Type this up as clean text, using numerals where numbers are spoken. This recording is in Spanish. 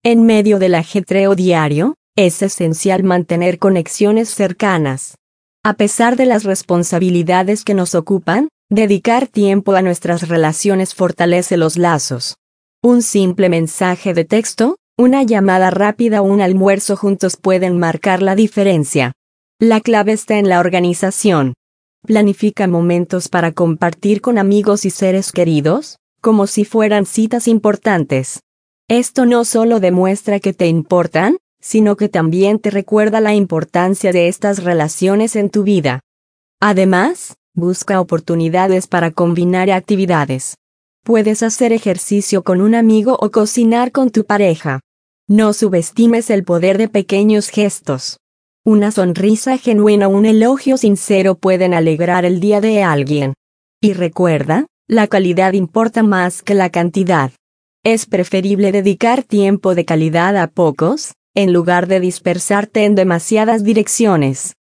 En medio del ajetreo diario, es esencial mantener conexiones cercanas. A pesar de las responsabilidades que nos ocupan, dedicar tiempo a nuestras relaciones fortalece los lazos. Un simple mensaje de texto, una llamada rápida o un almuerzo juntos pueden marcar la diferencia. La clave está en la organización. Planifica momentos para compartir con amigos y seres queridos, como si fueran citas importantes. Esto no solo demuestra que te importan, sino que también te recuerda la importancia de estas relaciones en tu vida. Además, busca oportunidades para combinar actividades. Puedes hacer ejercicio con un amigo o cocinar con tu pareja. No subestimes el poder de pequeños gestos. Una sonrisa genuina o un elogio sincero pueden alegrar el día de alguien. Y recuerda, la calidad importa más que la cantidad. Es preferible dedicar tiempo de calidad a pocos, en lugar de dispersarte en demasiadas direcciones.